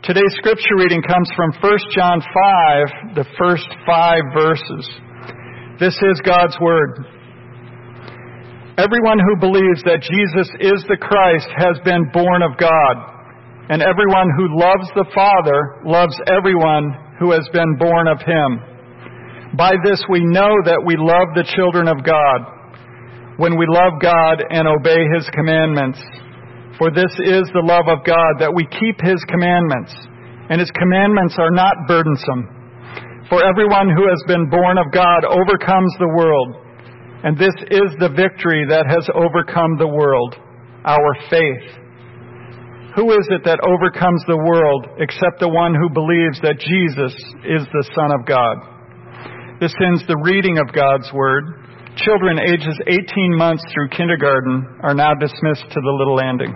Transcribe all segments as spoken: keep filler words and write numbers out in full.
Today's scripture reading comes from First John five, the first five verses. This is God's Word. Everyone who believes that Jesus is the Christ has been born of God, and everyone who loves the Father loves everyone who has been born of Him. By this we know that we love the children of God, when we love God and obey His commandments. For this is the love of God, that we keep His commandments, and His commandments are not burdensome. For everyone who has been born of God overcomes the world, and this is the victory that has overcome the world, our faith. Who is it that overcomes the world except the one who believes that Jesus is the Son of God? This ends the reading of God's Word. Children ages eighteen months through kindergarten are now dismissed to the Little Landing.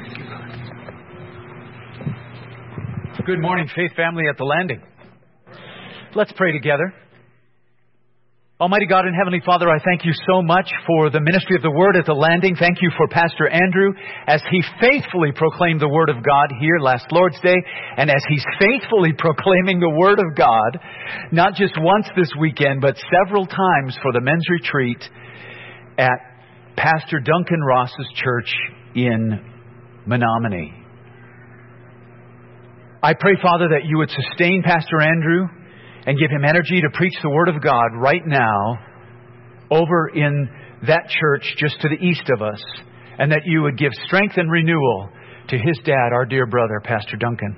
Good morning, Faith Family at the Landing. Let's pray together. Almighty God and Heavenly Father, I thank You so much for the ministry of the Word at the Landing. Thank You for Pastor Andrew as he faithfully proclaimed the Word of God here last Lord's Day, and as he's faithfully proclaiming the Word of God, not just once this weekend, but several times for the men's retreat at Pastor Duncan Ross's church in Menominee. I pray, Father, that You would sustain Pastor Andrew and give him energy to preach the Word of God right now over in that church just to the east of us, and that You would give strength and renewal to his dad, our dear brother, Pastor Duncan.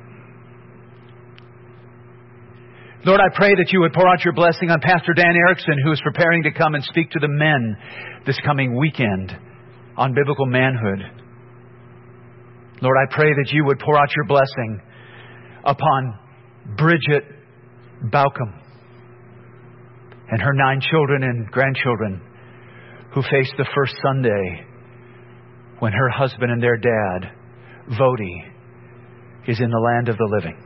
Lord, I pray that You would pour out Your blessing on Pastor Dan Erickson, who is preparing to come and speak to the men this coming weekend on biblical manhood. Lord, I pray that You would pour out Your blessing upon Bridget Baucom and her nine children and grandchildren who faced the first Sunday when her husband and their dad, Vody, is in the land of the living.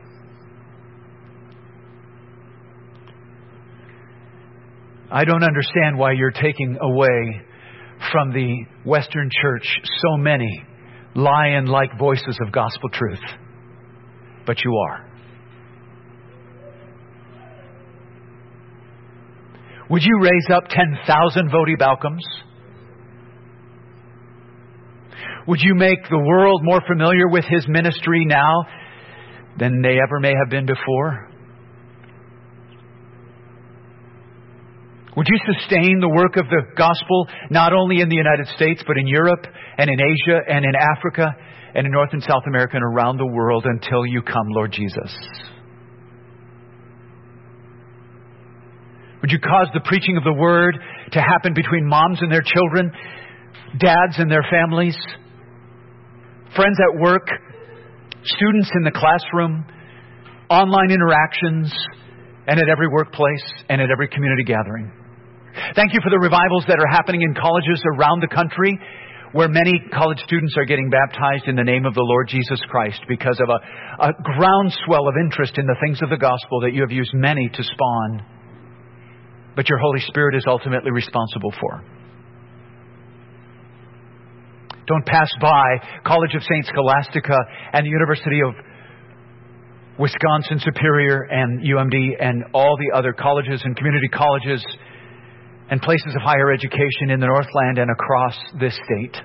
I don't understand why You're taking away from the Western church so many lion-like voices of gospel truth. But You are. Would You raise up ten thousand Vody Baucoms? Would You make the world more familiar with His ministry now than they ever may have been before? Would You sustain the work of the gospel not only in the United States, but in Europe and in Asia and in Africa and in North and South America and around the world until You come, Lord Jesus? Would You cause the preaching of the Word to happen between moms and their children, dads and their families, friends at work, students in the classroom, online interactions, and at every workplace and at every community gathering? Thank You for the revivals that are happening in colleges around the country, where many college students are getting baptized in the name of the Lord Jesus Christ because of a, a groundswell of interest in the things of the gospel that You have used many to spawn, but Your Holy Spirit is ultimately responsible for. Don't pass by College of Saint Scholastica and the University of Wisconsin Superior and U M D and all the other colleges and community colleges and places of higher education in the Northland and across this state.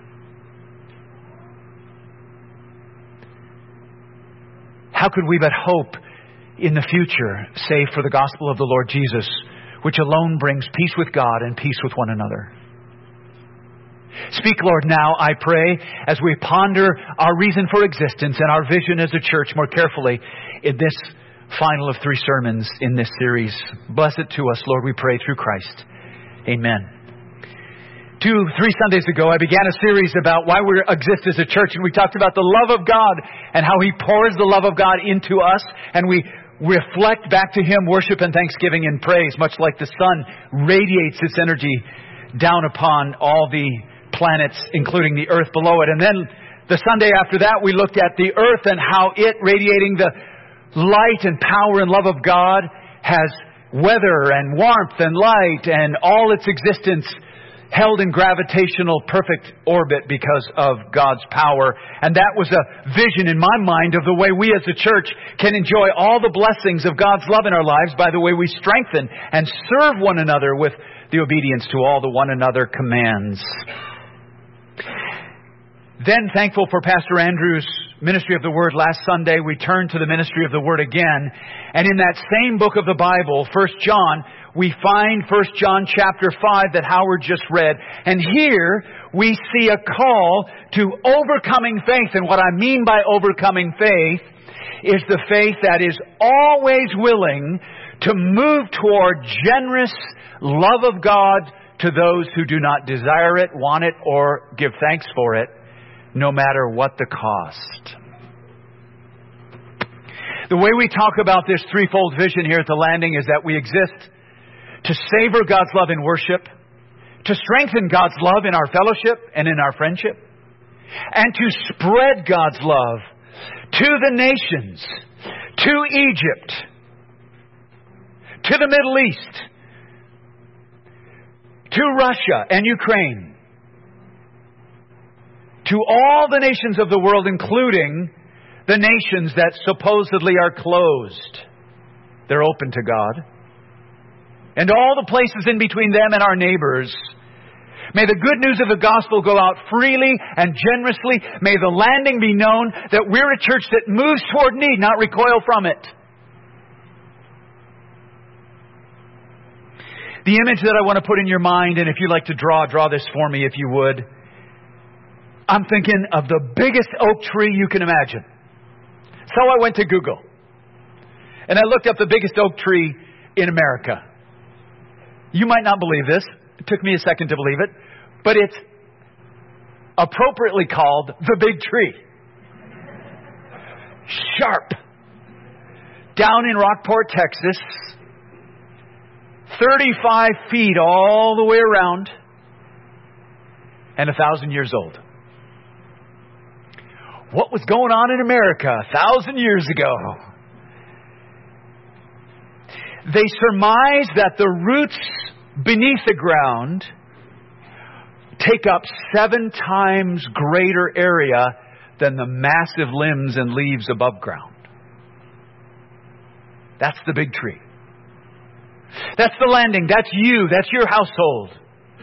How could we but hope in the future, save for the gospel of the Lord Jesus, which alone brings peace with God and peace with one another? Speak, Lord, now, I pray, as we ponder our reason for existence and our vision as a church more carefully in this final of three sermons in this series. Bless it to us, Lord, we pray through Christ. Amen. Two, three Sundays ago, I began a series about why we exist as a church, and we talked about the love of God and how He pours the love of God into us, and we reflect back to Him worship and thanksgiving and praise, much like the sun radiates its energy down upon all the planets, including the earth below it. And then the Sunday after that, we looked at the earth and how it, radiating the light and power and love of God, has weather and warmth and light, and all its existence held in gravitational perfect orbit because of God's power. And that was a vision in my mind of the way we as a church can enjoy all the blessings of God's love in our lives by the way we strengthen and serve one another with the obedience to all the one another commands. Then, thankful for Pastor Andrew's ministry of the Word last Sunday, we turned to the ministry of the Word again. And in that same book of the Bible, First John, we find First John chapter five that Howard just read. And here we see a call to overcoming faith. And what I mean by overcoming faith is the faith that is always willing to move toward generous love of God to those who do not desire it, want it, or give thanks for it, no matter what the cost. The way we talk about this threefold vision here at the Landing is that we exist to savor God's love in worship, to strengthen God's love in our fellowship and in our friendship, and to spread God's love to the nations, to Egypt, to the Middle East, to Russia and Ukraine, to all the nations of the world, including the nations that supposedly are closed. They're open to God. And all the places in between them and our neighbors. May the good news of the gospel go out freely and generously. May the Landing be known that we're a church that moves toward need, not recoil from it. The image that I want to put in your mind, and if you like to draw, draw this for me if you would. I'm thinking of the biggest oak tree you can imagine. So I went to Google. And I looked up the biggest oak tree in America. You might not believe this. It took me a second to believe it. But it's appropriately called the Big Tree. Sharp. Down in Rockport, Texas. thirty-five feet all the way around. And a thousand years old. What was going on in America a thousand years ago? They surmise that the roots beneath the ground take up seven times greater area than the massive limbs and leaves above ground. That's the Big Tree. That's the Landing. That's you. That's your household.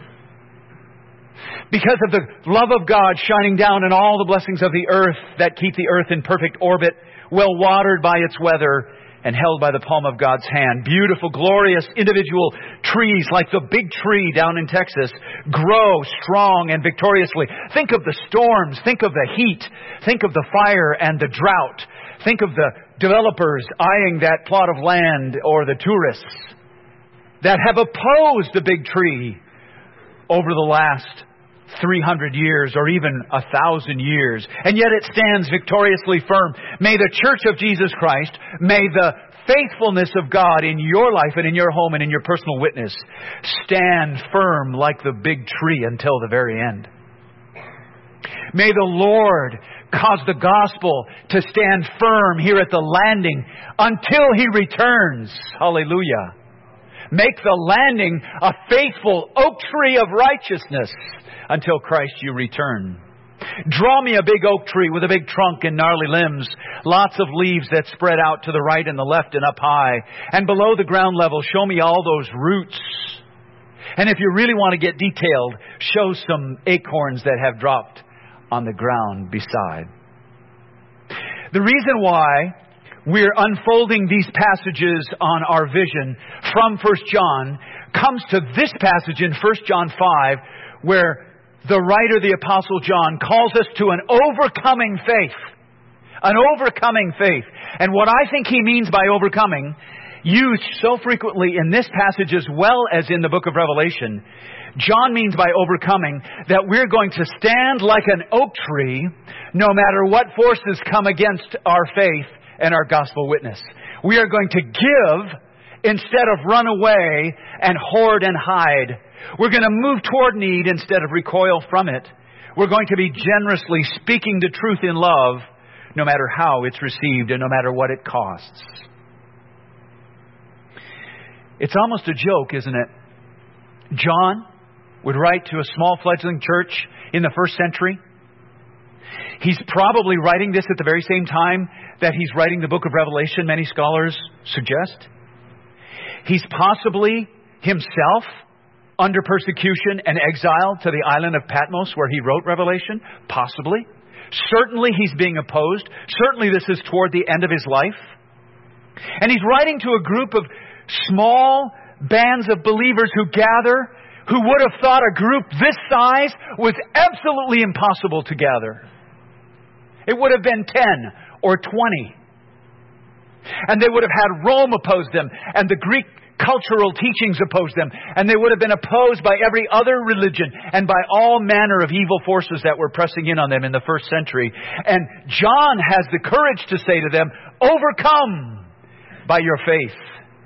Because of the love of God shining down and all the blessings of the earth that keep the earth in perfect orbit, well watered by its weather and held by the palm of God's hand. Beautiful, glorious, individual trees like the Big Tree down in Texas grow strong and victoriously. Think of the storms. Think of the heat. Think of the fire and the drought. Think of the developers eyeing that plot of land or the tourists that have opposed the Big Tree over the last three hundred years or even a thousand years. And yet it stands victoriously firm. May the Church of Jesus Christ, may the faithfulness of God in your life and in your home and in your personal witness stand firm like the Big Tree until the very end. May the Lord cause the gospel to stand firm here at the Landing until He returns. Hallelujah. Make the Landing a faithful oak tree of righteousness until Christ you return. Draw me a big oak tree with a big trunk and gnarly limbs, lots of leaves that spread out to the right and the left and up high. And below the ground level, show me all those roots. And if you really want to get detailed, show some acorns that have dropped on the ground beside. The reason why we're unfolding these passages on our vision from First John comes to this passage in First John five, where the writer, the Apostle John, calls us to an overcoming faith. An overcoming faith. And what I think he means by overcoming, used so frequently in this passage as well as in the book of Revelation, John means by overcoming that we're going to stand like an oak tree no matter what forces come against our faith and our gospel witness. We are going to give instead of run away and hoard and hide. We're going to move toward need instead of recoil from it. We're going to be generously speaking the truth in love, no matter how it's received and no matter what it costs. It's almost a joke, isn't it? John, would write to a small fledgling church in the first century. He's probably writing this at the very same time that he's writing the book of Revelation, many scholars suggest. He's possibly himself under persecution and exile to the island of Patmos where he wrote Revelation. Possibly. Certainly he's being opposed. Certainly this is toward the end of his life. And he's writing to a group of small bands of believers who gather, who would have thought a group this size was absolutely impossible to gather. It would have been ten or twenty. And they would have had Rome oppose them, and the Greek cultural teachings oppose them, and they would have been opposed by every other religion and by all manner of evil forces that were pressing in on them in the first century. And John has the courage to say to them, overcome by your faith.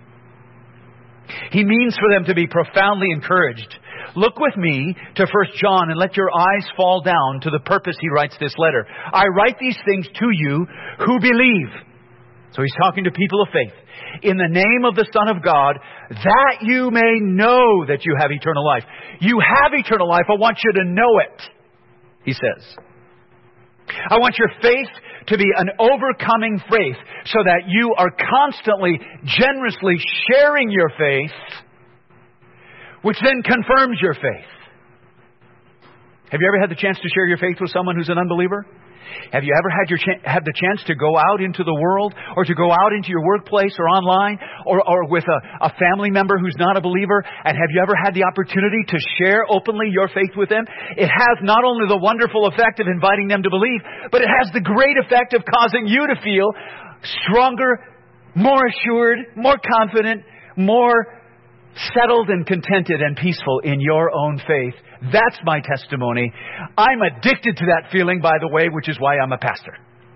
He means for them to be profoundly encouraged. Look with me to First John and let your eyes fall down to the purpose he writes this letter. I write these things to you who believe. So he's talking to people of faith. In the name of the Son of God, that you may know that you have eternal life. You have eternal life. I want you to know it, he says. I want your faith to be an overcoming faith so that you are constantly, generously sharing your faith, which then confirms your faith. Have you ever had the chance to share your faith with someone who's an unbeliever? Have you ever had your ch- had the chance to go out into the world, or to go out into your workplace or online, or, or with a, a family member who's not a believer? And have you ever had the opportunity to share openly your faith with them? It has not only the wonderful effect of inviting them to believe, but it has the great effect of causing you to feel stronger, more assured, more confident, more settled and contented and peaceful in your own faith. That's my testimony. I'm addicted to that feeling, by the way, which is why I'm a pastor.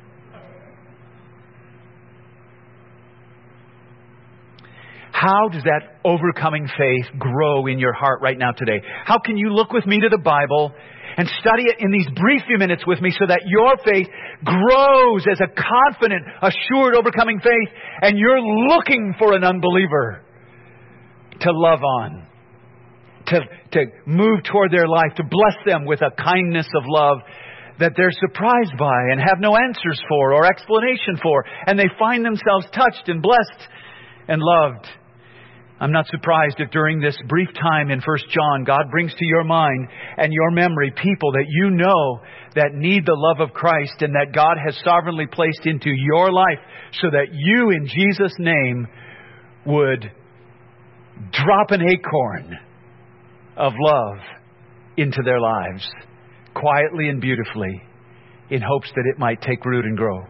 How does that overcoming faith grow in your heart right now today? How can you look with me to the Bible and study it in these brief few minutes with me so that your faith grows as a confident, assured, overcoming faith, and you're looking for an unbeliever to love on, to, to move toward their life, to bless them with a kindness of love that they're surprised by and have no answers for or explanation for, and they find themselves touched and blessed and loved. I'm not surprised if during this brief time in First John, God brings to your mind and your memory people that you know that need the love of Christ and that God has sovereignly placed into your life so that you, in Jesus' name, would drop an acorn of love into their lives, quietly and beautifully, in hopes that it might take root and grow.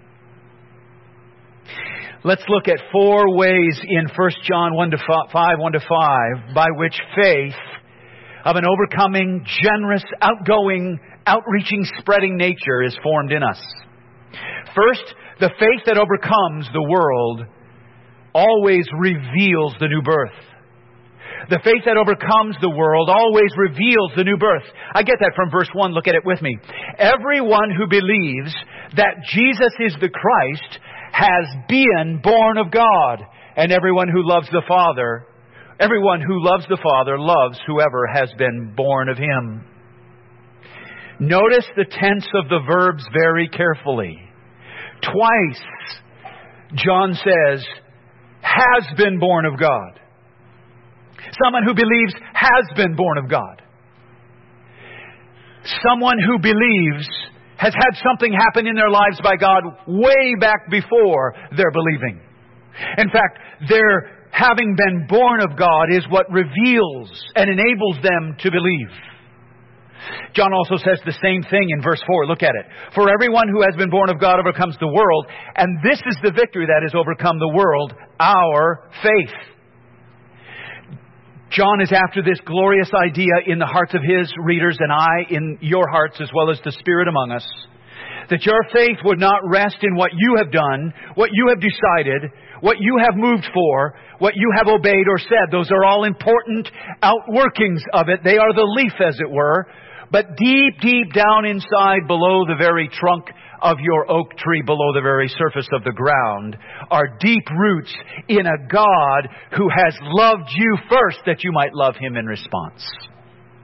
Let's look at four ways in First John one to five, one to five, by which faith of an overcoming, generous, outgoing, outreaching, spreading nature is formed in us. First, the faith that overcomes the world always reveals the new birth. The faith that overcomes the world always reveals the new birth. I get that from verse one. Look at it with me. Everyone who believes that Jesus is the Christ has been born of God. And everyone who loves the Father, everyone who loves the Father loves whoever has been born of Him. Notice the tense of the verbs very carefully. Twice, John says, has been born of God. Someone who believes has been born of God. Someone who believes has had something happen in their lives by God way back before their believing. In fact, their having been born of God is what reveals and enables them to believe. John also says the same thing in verse four. Look at it. For everyone who has been born of God overcomes the world, and this is the victory that has overcome the world, our faith. John is after this glorious idea in the hearts of his readers and I in your hearts as well as the Spirit among us, that your faith would not rest in what you have done, what you have decided, what you have moved for, what you have obeyed or said. Those are all important outworkings of it. They are the leaf, as it were. But deep, deep down inside, below the very trunk of your oak tree, below the very surface of the ground, are deep roots in a God who has loved you first that you might love Him in response.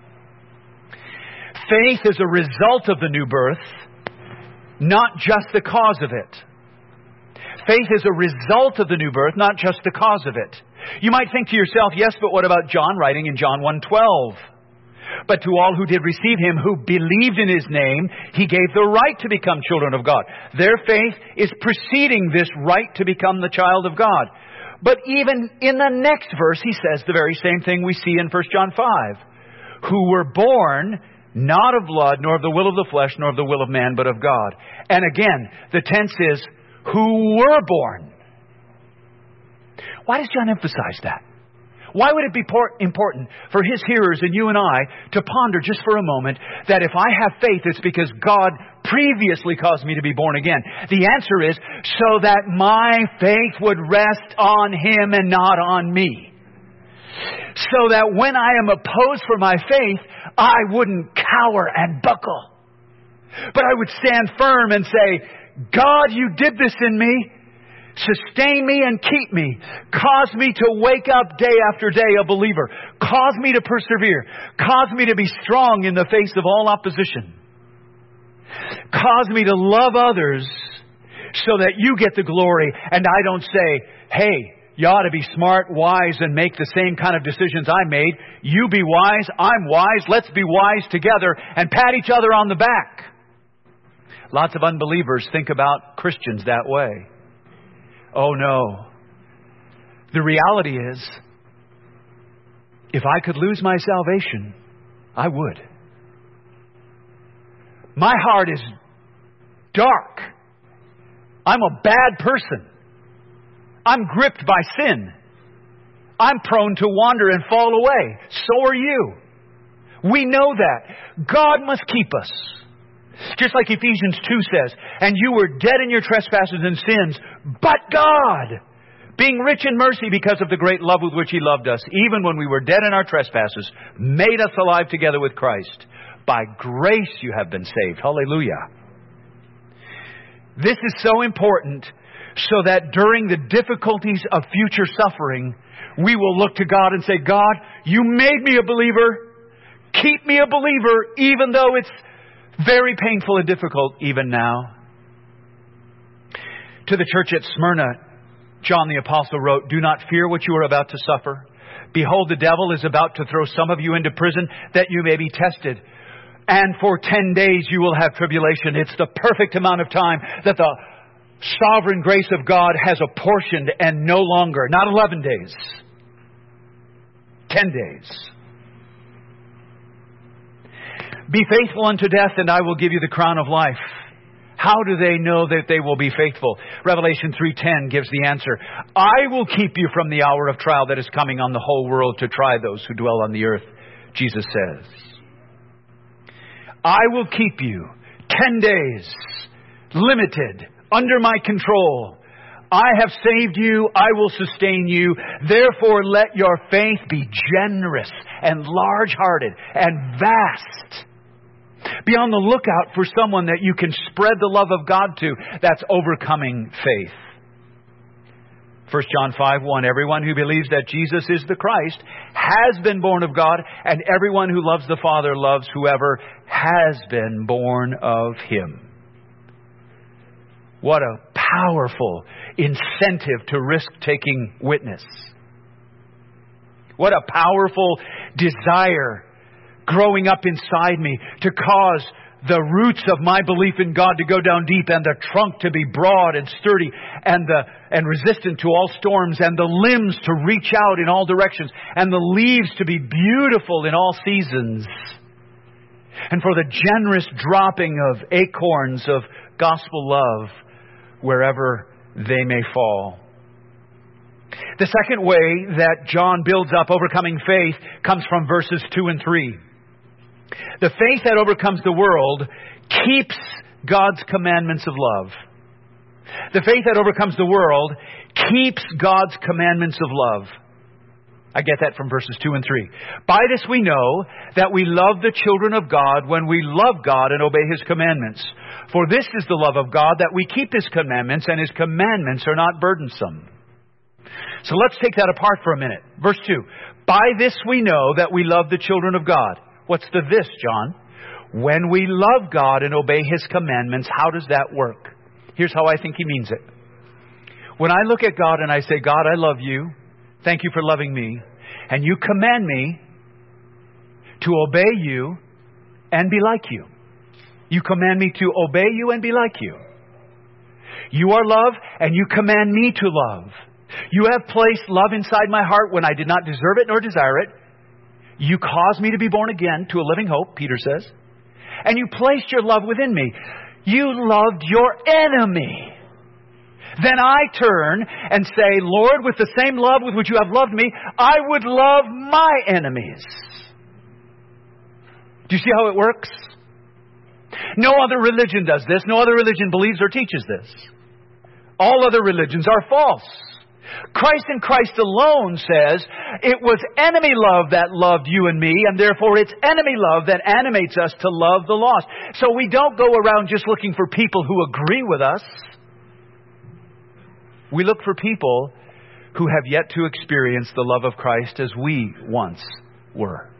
Faith is a result of the new birth, not just the cause of it. Faith is a result of the new birth, not just the cause of it. You might think to yourself, yes, but what about John writing in John one twelve? But to all who did receive Him, who believed in His name, He gave the right to become children of God. Their faith is preceding this right to become the child of God. But even in the next verse, He says the very same thing we see in First John five. Who were born not of blood, nor of the will of the flesh, nor of the will of man, but of God. And again, the tense is, who were born. Why does John emphasize that? Why would it be important for his hearers and you and I to ponder just for a moment that if I have faith, it's because God previously caused me to be born again? The answer is so that my faith would rest on Him and not on me. So that when I am opposed for my faith, I wouldn't cower and buckle. But I would stand firm and say, God, You did this in me. Sustain me and keep me. Cause me to wake up day after day a believer. Cause me to persevere. Cause me to be strong in the face of all opposition. Cause me to love others so that You get the glory and I don't say, hey, you ought to be smart, wise, and make the same kind of decisions I made. You be wise, I'm wise, let's be wise together and pat each other on the back. Lots of unbelievers think about Christians that way. Oh no. The reality is, if I could lose my salvation, I would. My heart is dark. I'm a bad person. I'm gripped by sin. I'm prone to wander and fall away. So are you. We know that. God must keep us. Just like Ephesians two says, and you were dead in your trespasses and sins, but God, being rich in mercy because of the great love with which He loved us, even when we were dead in our trespasses, made us alive together with Christ. By grace you have been saved. Hallelujah. This is so important so that during the difficulties of future suffering, we will look to God and say, God, You made me a believer. Keep me a believer, even though it's very painful and difficult even now. To the church at Smyrna, John the Apostle wrote, do not fear what you are about to suffer. Behold, the devil is about to throw some of you into prison that you may be tested. And for ten days you will have tribulation. It's the perfect amount of time that the sovereign grace of God has apportioned, and no longer, not eleven days, ten days. Be faithful unto death, and I will give you the crown of life. How do they know that they will be faithful? Revelation three ten gives the answer. I will keep you from the hour of trial that is coming on the whole world to try those who dwell on the earth, Jesus says. I will keep you ten days, limited, under my control. I have saved you, I will sustain you. Therefore let your faith be generous and large-hearted and vast. Be on the lookout for someone that you can spread the love of God to. That's overcoming faith. First John five one, everyone who believes that Jesus is the Christ has been born of God, and everyone who loves the Father loves whoever has been born of Him. What a powerful incentive to risk-taking witness. What a powerful desire growing up inside me to cause the roots of my belief in God to go down deep, and the trunk to be broad and sturdy and the and resistant to all storms, and the limbs to reach out in all directions, and the leaves to be beautiful in all seasons, and for the generous dropping of acorns of gospel love wherever they may fall. The second way that John builds up overcoming faith comes from verses two and three. The faith that overcomes the world keeps God's commandments of love. The faith that overcomes the world keeps God's commandments of love. I get that from verses two and three. By this we know that we love the children of God when we love God and obey His commandments. For this is the love of God, that we keep His commandments, and His commandments are not burdensome. So let's take that apart for a minute. Verse two. By this we know that we love the children of God. What's the this, John? When we love God and obey His commandments, how does that work? Here's how I think He means it. When I look at God and I say, God, I love you. Thank you for loving me. And you command me to obey you and be like you. You command me to obey you and be like you. You are love and you command me to love. You have placed love inside my heart when I did not deserve it nor desire it. You caused me to be born again to a living hope, Peter says. And you placed your love within me. You loved your enemy. Then I turn and say, Lord, with the same love with which you have loved me, I would love my enemies. Do you see how it works? No other religion does this. No other religion believes or teaches this. All other religions are false. Christ and Christ alone says it was enemy love that loved you and me, and therefore it's enemy love that animates us to love the lost. So we don't go around just looking for people who agree with us. We look for people who have yet to experience the love of Christ as we once were.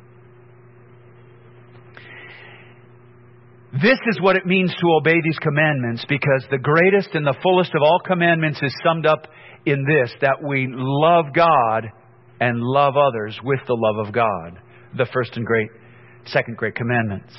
This is what it means to obey these commandments, because the greatest and the fullest of all commandments is summed up in this, that we love God and love others with the love of God. The first and great, second great commandments.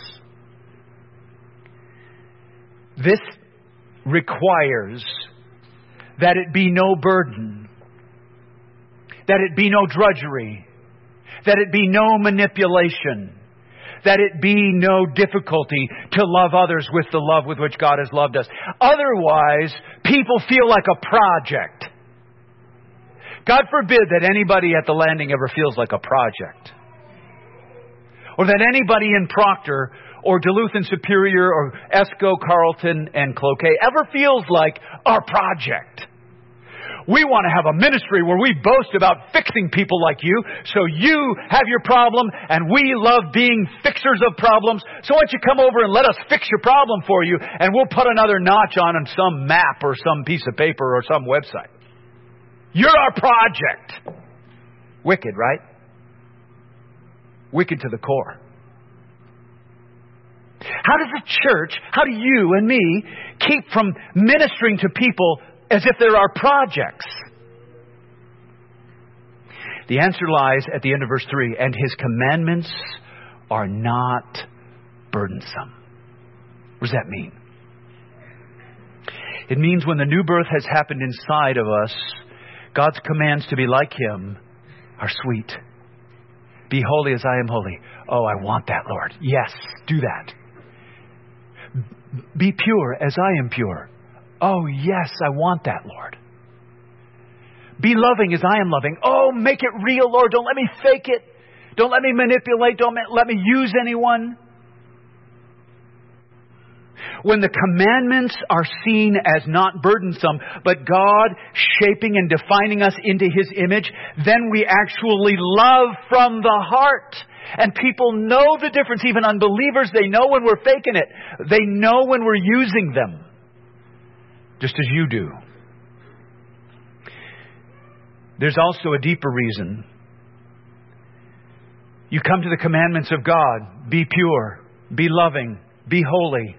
This requires that it be no burden, that it be no drudgery, that it be no manipulation, that it be no difficulty to love others with the love with which God has loved us. Otherwise, people feel like a project. God forbid that anybody at the Landing ever feels like a project. Or that anybody in Proctor or Duluth and Superior or Esco, Carlton and Cloquet ever feels like our project. We want to have a ministry where we boast about fixing people like you, so you have your problem and we love being fixers of problems. So why don't you come over and let us fix your problem for you, and we'll put another notch on on some map or some piece of paper or some website. You're our project. Wicked, right? Wicked to the core. How does the church, how do you and me keep from ministering to people as if they're our projects? The answer lies at the end of verse three. And His commandments are not burdensome. What does that mean? It means when the new birth has happened inside of us, God's commands to be like Him are sweet. Be holy as I am holy. Oh, I want that, Lord. Yes, do that. Be pure as I am pure. Oh, yes, I want that, Lord. Be loving as I am loving. Oh, make it real, Lord. Don't let me fake it. Don't let me manipulate. Don't let me use anyone. When the commandments are seen as not burdensome, but God shaping and defining us into His image, then we actually love from the heart. And people know the difference. Even unbelievers, they know when we're faking it. They know when we're using them. Just as you do. There's also a deeper reason. You come to the commandments of God. Be pure. Be loving. Be holy.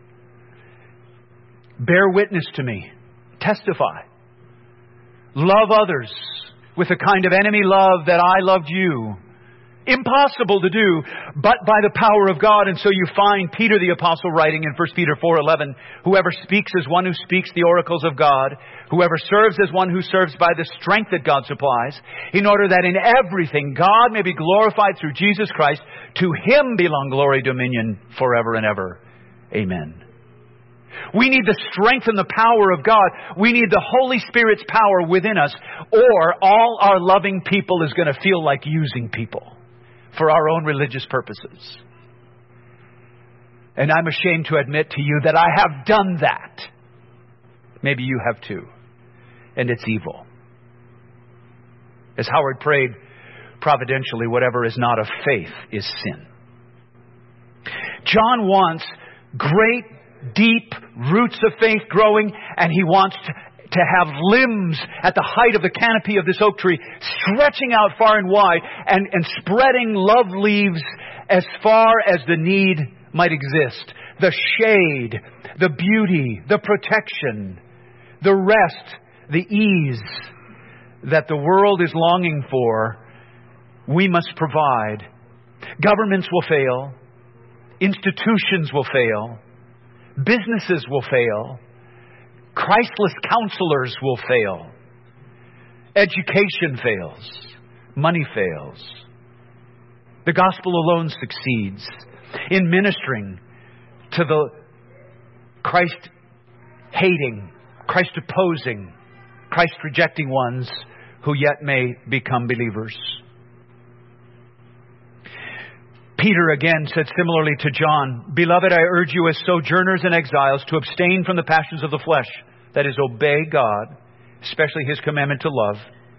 Bear witness to me. Testify. Love others with the kind of enemy love that I loved you. Impossible to do, but by the power of God. And so you find Peter the Apostle writing in First Peter four eleven, whoever speaks as one who speaks the oracles of God, whoever serves as one who serves by the strength that God supplies, in order that in everything God may be glorified through Jesus Christ. To Him belong glory, dominion, forever and ever. Amen. We need the strength and the power of God. We need the Holy Spirit's power within us, or all our loving people is going to feel like using people for our own religious purposes. And I'm ashamed to admit to you that I have done that. Maybe you have too. And it's evil. As Howard prayed, providentially, whatever is not of faith is sin. John wants great, deep roots of faith growing, and he wants to to have limbs at the height of the canopy of this oak tree, stretching out far and wide, and, and spreading love leaves as far as the need might exist. The shade, the beauty, the protection, the rest, the ease that the world is longing for, we must provide. Governments will fail. Institutions will fail. Businesses will fail. Christless counselors will fail. Education fails. Money fails. The gospel alone succeeds in ministering to the Christ-hating, Christ-opposing, Christ-rejecting ones who yet may become believers. Peter again said similarly to John, "Beloved, I urge you as sojourners and exiles to abstain from the passions of the flesh, that is, obey God, especially His commandment to love.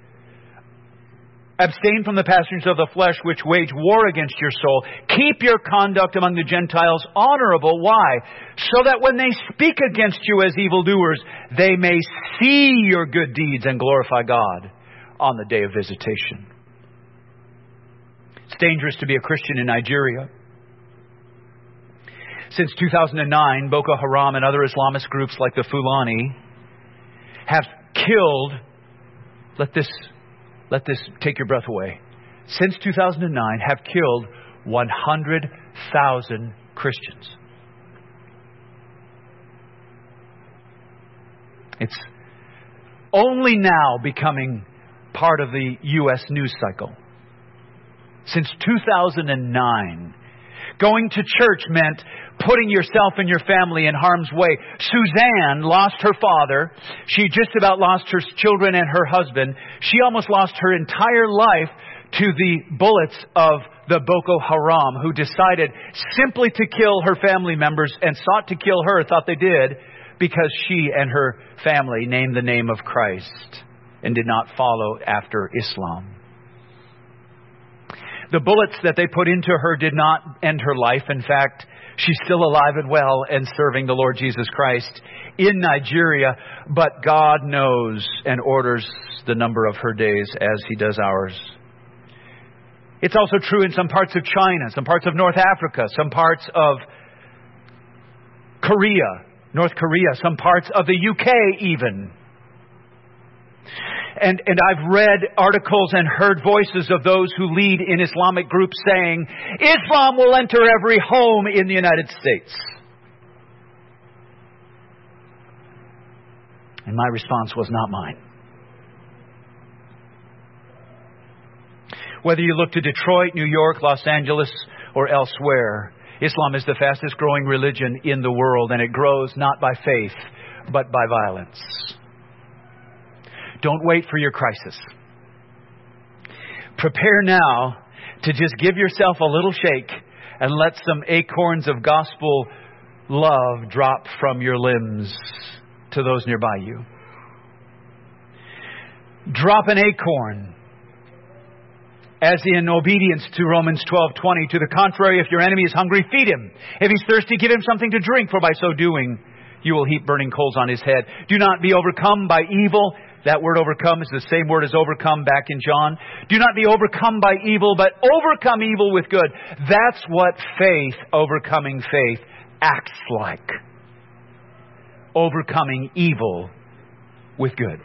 Abstain from the passions of the flesh which wage war against your soul. Keep your conduct among the Gentiles honorable." Why? "So that when they speak against you as evildoers, they may see your good deeds and glorify God on the day of visitation." It's dangerous to be a Christian in Nigeria. Since two thousand nine, Boko Haram and other Islamist groups like the Fulani have killed, let this, let this take your breath away, since two thousand nine have killed one hundred thousand Christians. It's only now becoming part of the U S news cycle. Since two thousand nine, going to church meant putting yourself and your family in harm's way. Suzanne lost her father. She just about lost her children and her husband. She almost lost her entire life to the bullets of the Boko Haram, who decided simply to kill her family members and sought to kill her, thought they did, because she and her family named the name of Christ and did not follow after Islam. The bullets that they put into her did not end her life. In fact, she's still alive and well and serving the Lord Jesus Christ in Nigeria. But God knows and orders the number of her days as He does ours. It's also true in some parts of China, some parts of North Africa, some parts of Korea, North Korea, some parts of the U K even. And, and I've read articles and heard voices of those who lead in Islamic groups saying, Islam will enter every home in the United States. And my response was not mine. Whether you look to Detroit, New York, Los Angeles, or elsewhere, Islam is the fastest growing religion in the world, and it grows not by faith, but by violence. Don't wait for your crisis. Prepare now to just give yourself a little shake and let some acorns of gospel love drop from your limbs to those nearby you. Drop an acorn, as in obedience to Romans twelve twenty. To the contrary, if your enemy is hungry, feed him. If he's thirsty, give him something to drink, for by so doing, you will heap burning coals on his head. Do not be overcome by evil. That word overcome is the same word as overcome back in John. Do not be overcome by evil, but overcome evil with good. That's what faith, overcoming faith, acts like. Overcoming evil with good.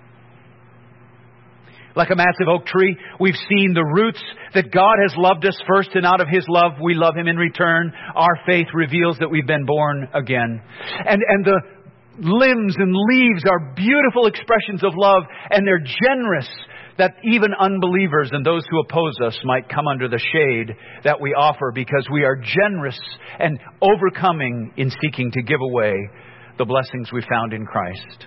Like a massive oak tree, we've seen the roots that God has loved us first, and out of His love we love Him in return. Our faith reveals that we've been born again. And, and the limbs and leaves are beautiful expressions of love, and they're generous, that even unbelievers and those who oppose us might come under the shade that we offer, because we are generous and overcoming in seeking to give away the blessings we found in Christ.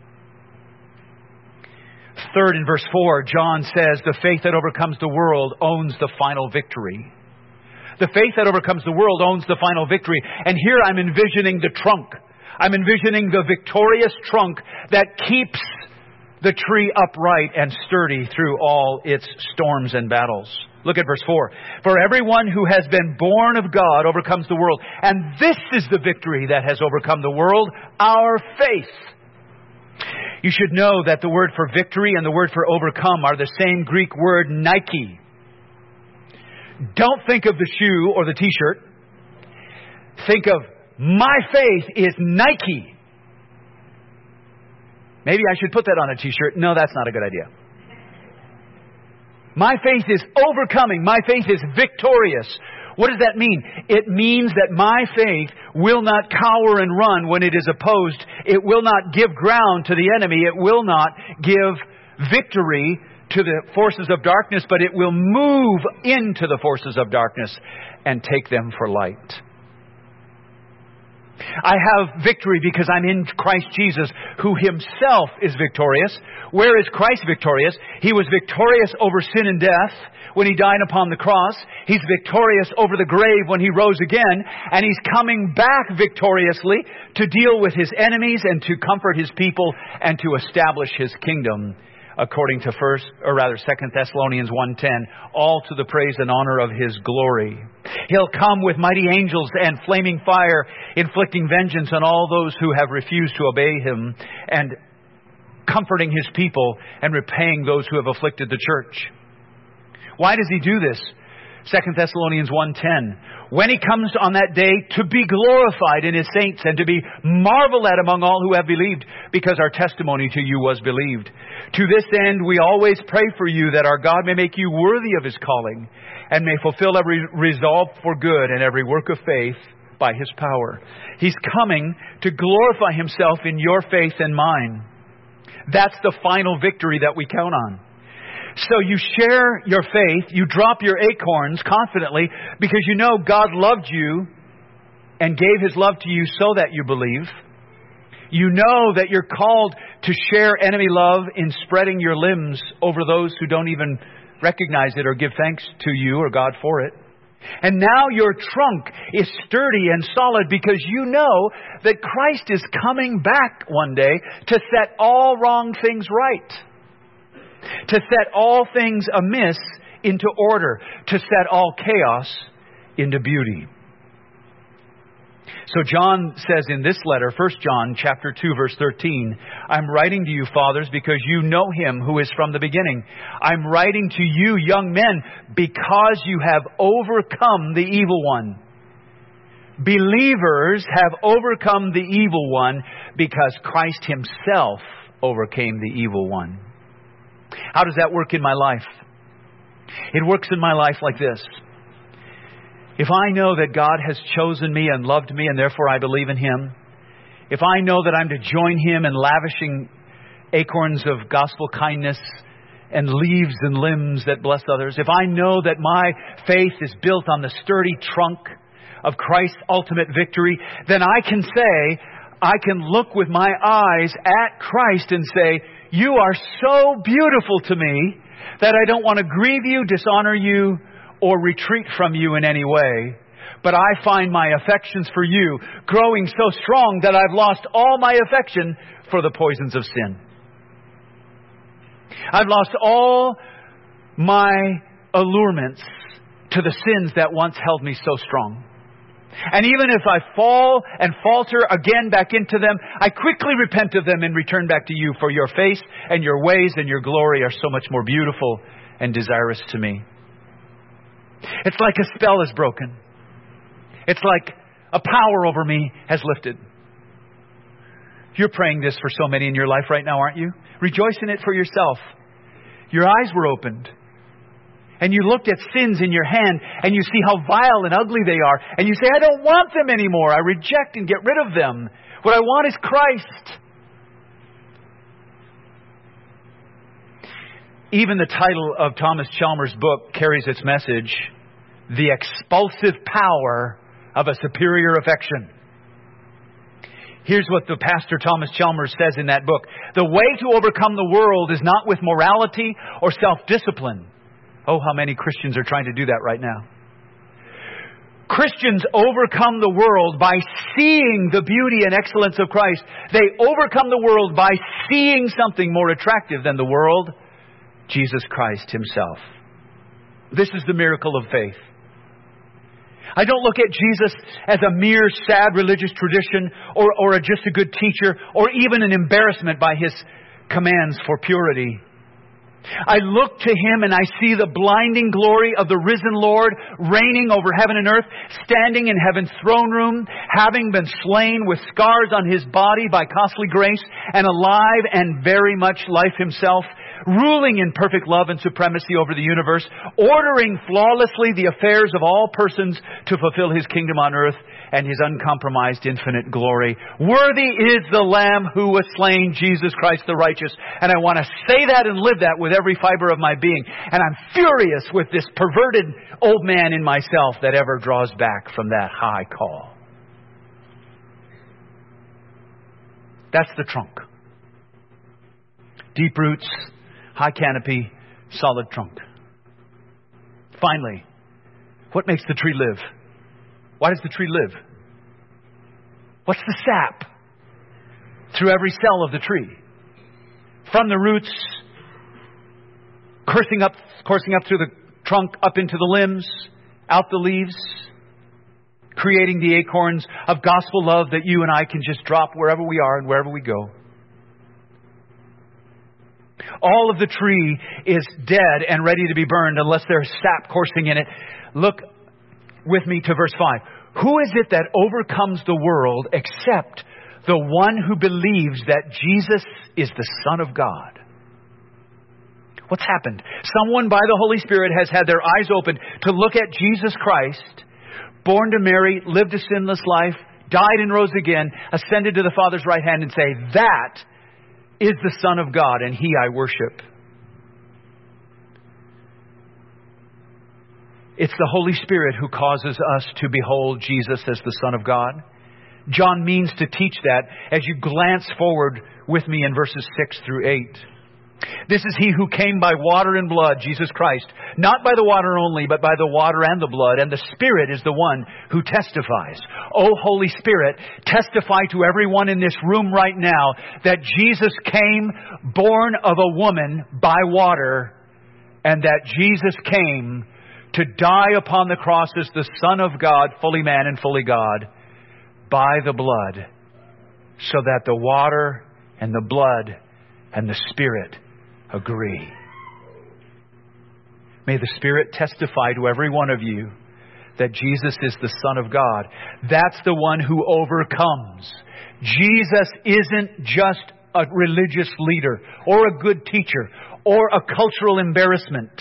Third, in verse four, John says, the faith that overcomes the world owns the final victory. The faith that overcomes the world owns the final victory. And here I'm envisioning the trunk. I'm envisioning the victorious trunk that keeps the tree upright and sturdy through all its storms and battles. Look at verse four. For everyone who has been born of God overcomes the world. And this is the victory that has overcome the world, our faith. You should know that the word for victory and the word for overcome are the same Greek word, Nike. Don't think of the shoe or the t-shirt. think of my faith is Nike. Maybe I should put that on a t-shirt. No, that's not a good idea. My faith is overcoming. My faith is victorious. What does that mean? It means that my faith will not cower and run when it is opposed. It will not give ground to the enemy. It will not give victory to the forces of darkness, but it will move into the forces of darkness and take them for light. I have victory because I'm in Christ Jesus, who Himself is victorious. Where is Christ victorious? He was victorious over sin and death when He died upon the cross. He's victorious over the grave when He rose again. And He's coming back victoriously to deal with His enemies and to comfort His people and to establish His kingdom, according to first, or rather Second Thessalonians one ten, all to the praise and honor of His glory. He'll come with mighty angels and flaming fire, inflicting vengeance on all those who have refused to obey Him, and comforting His people and repaying those who have afflicted the church. Why does He do this? Second Thessalonians one ten. When He comes on that day to be glorified in His saints and to be marveled at among all who have believed, because our testimony to you was believed. To this end we always pray for you, that our God may make you worthy of His calling and may fulfill every resolve for good and every work of faith by His power. He's coming to glorify Himself in your faith and mine. That's the final victory that we count on. So you share your faith, you drop your acorns confidently because you know God loved you and gave His love to you so that you believe. You know that you're called to share enemy love in spreading your limbs over those who don't even recognize it or give thanks to you or God for it. And now your trunk is sturdy and solid because you know that Christ is coming back one day to set all wrong things right. To set all things amiss into order. To set all chaos into beauty. So John says in this letter, First John chapter two, verse thirteen, I'm writing to you, fathers, because you know Him who is from the beginning. I'm writing to you, young men, because you have overcome the evil one. Believers have overcome the evil one because Christ Himself overcame the evil one. How does that work in my life? It works in my life like this. If I know that God has chosen me and loved me and therefore I believe in Him, if I know that I'm to join Him in lavishing acorns of gospel kindness and leaves and limbs that bless others, if I know that my faith is built on the sturdy trunk of Christ's ultimate victory, then I can say, I can look with my eyes at Christ and say, you are so beautiful to me that I don't want to grieve you, dishonor you, or retreat from you in any way. But I find my affections for you growing so strong that I've lost all my affection for the poisons of sin. I've lost all my allurements to the sins that once held me so strong. And even if I fall and falter again back into them, I quickly repent of them and return back to you, for your face and your ways and your glory are so much more beautiful and desirous to me. It's like a spell is broken. It's like a power over me has lifted. You're praying this for so many in your life right now, aren't you? Rejoice in it for yourself. Your eyes were opened. And you looked at sins in your hand and you see how vile and ugly they are. And you say, I don't want them anymore. I reject and get rid of them. What I want is Christ. Even the title of Thomas Chalmers' book carries its message, The Expulsive Power of a Superior Affection. Here's what the pastor Thomas Chalmers says in that book. The way to overcome the world is not with morality or self-discipline. Oh, how many Christians are trying to do that right now. Christians overcome the world by seeing the beauty and excellence of Christ. They overcome the world by seeing something more attractive than the world, Jesus Christ Himself. This is the miracle of faith. I don't look at Jesus as a mere sad religious tradition or, or a, just a good teacher or even an embarrassment by His commands for purity. I look to Him and I see the blinding glory of the risen Lord reigning over heaven and earth, standing in heaven's throne room, having been slain with scars on His body by costly grace, and alive and very much life Himself, ruling in perfect love and supremacy over the universe, ordering flawlessly the affairs of all persons to fulfill His kingdom on earth and His uncompromised infinite glory. Worthy is the Lamb who was slain, Jesus Christ the righteous. And I want to say that and live that with every fiber of my being. And I'm furious with this perverted old man in myself that ever draws back from that high call. That's the trunk. Deep roots, high canopy, solid trunk. Finally, what makes the tree live? Why does the tree live? What's the sap through every cell of the tree? From the roots, coursing up, coursing up through the trunk, up into the limbs, out the leaves, creating the acorns of gospel love that you and I can just drop wherever we are and wherever we go. All of the tree is dead and ready to be burned unless there's sap coursing in it. Look with me to verse five. Who is it that overcomes the world except the one who believes that Jesus is the Son of God? What's happened? Someone by the Holy Spirit has had their eyes opened to look at Jesus Christ, born to Mary, lived a sinless life, died and rose again, ascended to the Father's right hand, and say, that is the Son of God, and He I worship. It's the Holy Spirit who causes us to behold Jesus as the Son of God. John means to teach that as you glance forward with me in verses six through eight. This is He who came by water and blood, Jesus Christ. Not by the water only, but by the water and the blood. And the Spirit is the one who testifies. O Holy Spirit, testify to everyone in this room right now that Jesus came born of a woman by water, and that Jesus came to die upon the cross as the Son of God, fully man and fully God, by the blood, so that the water and the blood and the Spirit agree. May the Spirit testify to every one of you that Jesus is the Son of God. That's the one who overcomes. Jesus isn't just a religious leader or a good teacher or a cultural embarrassment.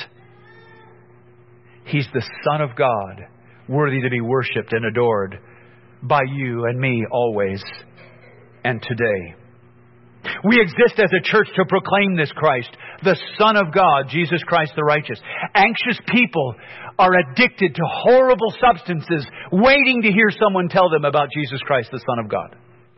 He's the Son of God, worthy to be worshipped and adored by you and me always and today. We exist as a church to proclaim this Christ, the Son of God, Jesus Christ the righteous. Anxious people are addicted to horrible substances, waiting to hear someone tell them about Jesus Christ, the Son of God.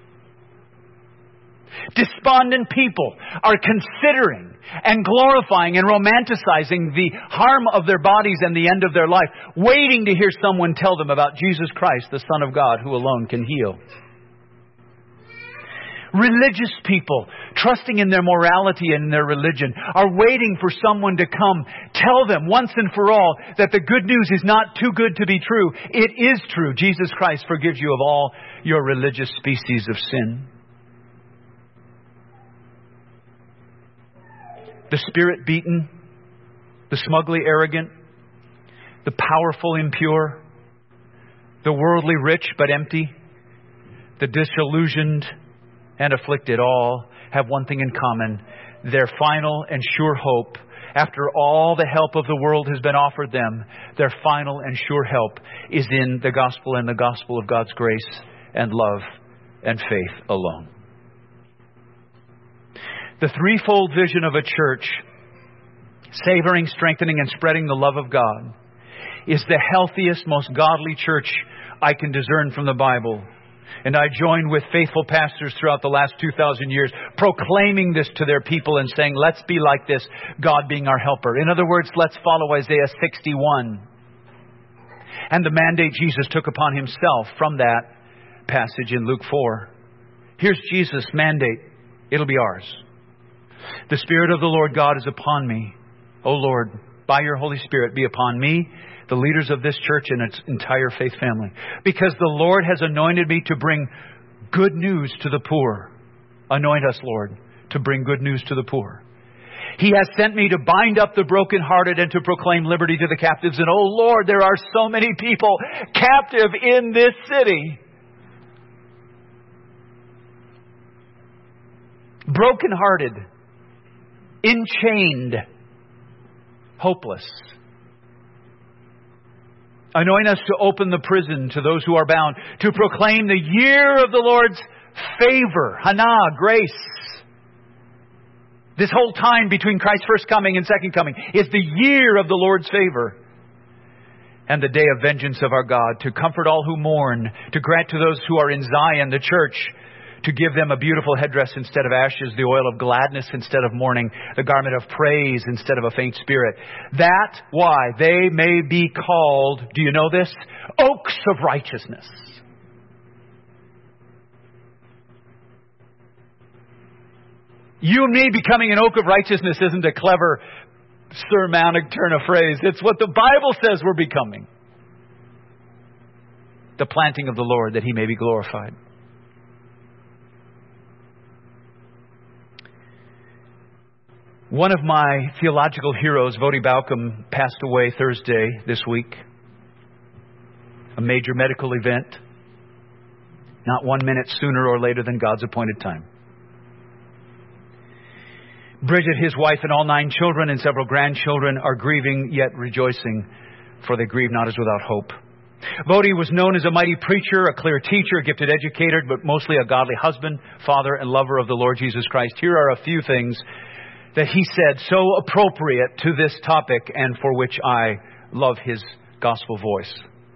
Despondent people are considering and glorifying and romanticizing the harm of their bodies and the end of their life, waiting to hear someone tell them about Jesus Christ, the Son of God, who alone can heal. Religious people, trusting in their morality and in their religion, are waiting for someone to come tell them once and for all that the good news is not too good to be true. It is true. Jesus Christ forgives you of all your religious species of sin. The spirit beaten, the smugly arrogant, the powerful impure, the worldly rich but empty, the disillusioned and afflicted, all have one thing in common. Their final and sure hope, after all the help of the world has been offered them, their final and sure help is in the gospel and the gospel of God's grace and love and faith alone. The threefold vision of a church, savoring, strengthening, and spreading the love of God, is the healthiest, most godly church I can discern from the Bible. And I join with faithful pastors throughout the last two thousand years, proclaiming this to their people and saying, let's be like this, God being our helper. In other words, let's follow Isaiah sixty-one and the mandate Jesus took upon Himself from that passage in Luke four. Here's Jesus' mandate. It'll be ours. The Spirit of the Lord God is upon me. O Lord, by your Holy Spirit, be upon me, the leaders of this church and its entire faith family. Because the Lord has anointed me to bring good news to the poor. Anoint us, Lord, to bring good news to the poor. He has sent me to bind up the brokenhearted and to proclaim liberty to the captives. And oh Lord, there are so many people captive in this city. Brokenhearted, enchained, hopeless. Anoint us to open the prison to those who are bound, to proclaim the year of the Lord's favor, Hana, grace. This whole time between Christ's first coming and second coming is the year of the Lord's favor. And the day of vengeance of our God, to comfort all who mourn, to grant to those who are in Zion, the church, to give them a beautiful headdress instead of ashes, the oil of gladness instead of mourning, the garment of praise instead of a faint spirit. That why they may be called, do you know this? Oaks of righteousness. You and me becoming an oak of righteousness isn't a clever sermonic turn of phrase. It's what the Bible says we're becoming. The planting of the Lord, that He may be glorified. One of my theological heroes, Voddie Baucham, passed away Thursday this week. A major medical event. Not one minute sooner or later than God's appointed time. Bridget, his wife, and all nine children and several grandchildren are grieving yet rejoicing, for they grieve not as without hope. Voddie was known as a mighty preacher, a clear teacher, a gifted educator, but mostly a godly husband, father, and lover of the Lord Jesus Christ. Here are a few things that he said so appropriate to this topic and for which I love his gospel voice.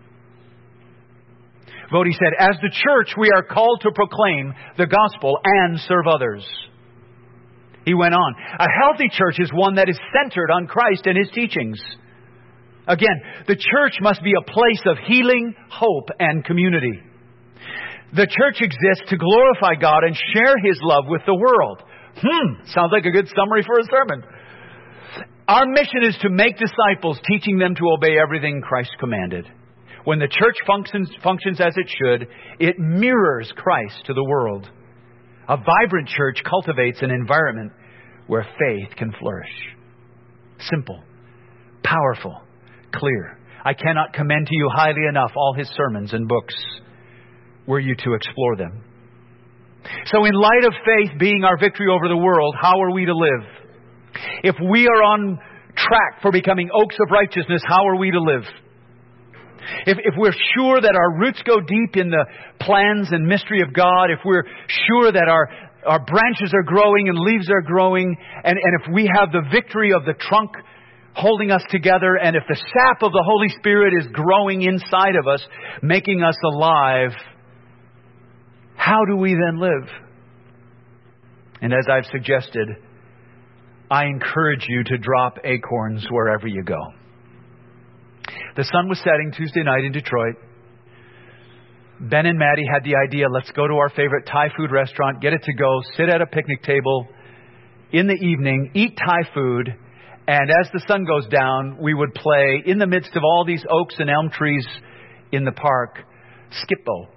Voddie said, as the church, we are called to proclaim the gospel and serve others. He went on, a healthy church is one that is centered on Christ and His teachings. Again, the church must be a place of healing, hope, and community. The church exists to glorify God and share His love with the world. Hmm, sounds like a good summary for a sermon. Our mission is to make disciples, teaching them to obey everything Christ commanded. When the church functions, functions as it should, it mirrors Christ to the world. A vibrant church cultivates an environment where faith can flourish. Simple, powerful, clear. I cannot commend to you highly enough all his sermons and books, were you to explore them. So in light of faith being our victory over the world, how are we to live? If we are on track for becoming oaks of righteousness, how are we to live? If, if we're sure that our roots go deep in the plans and mystery of God, if we're sure that our, our branches are growing and leaves are growing, and, and if we have the victory of the trunk holding us together, and if the sap of the Holy Spirit is growing inside of us, making us alive, how do we then live? And as I've suggested, I encourage you to drop acorns wherever you go. The sun was setting Tuesday night in Detroit. Ben and Maddie had the idea, let's go to our favorite Thai food restaurant, get it to go, sit at a picnic table in the evening, eat Thai food, and as the sun goes down, we would play in the midst of all these oaks and elm trees in the park, Skip-Bo.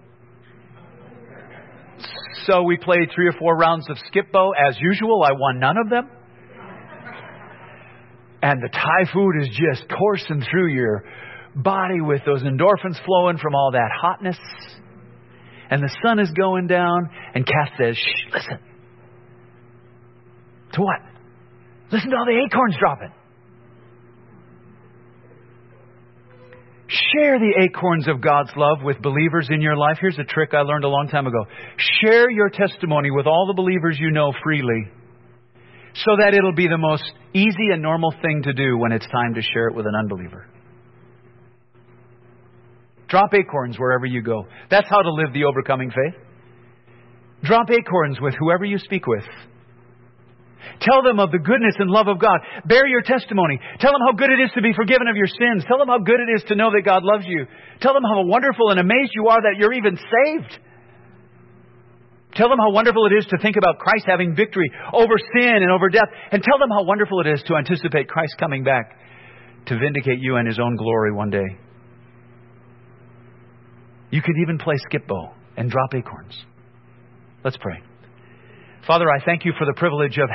So we played three or four rounds of Skip-Bo. As usual, I won none of them. And the Thai food is just coursing through your body with those endorphins flowing from all that hotness. And the sun is going down. And Kath says, shh, listen. To what? Listen to all the acorns dropping. Share the acorns of God's love with believers in your life. Here's a trick I learned a long time ago. Share your testimony with all the believers you know freely, so that it'll be the most easy and normal thing to do when it's time to share it with an unbeliever. Drop acorns wherever you go. That's how to live the overcoming faith. Drop acorns with whoever you speak with. Tell them of the goodness and love of God. Bear your testimony. Tell them how good it is to be forgiven of your sins. Tell them how good it is to know that God loves you. Tell them how wonderful and amazed you are that you're even saved. Tell them how wonderful it is to think about Christ having victory over sin and over death. And tell them how wonderful it is to anticipate Christ coming back to vindicate you in His own glory one day. You could even play Skip-Bo and drop acorns. Let's pray. Father, I thank you for the privilege of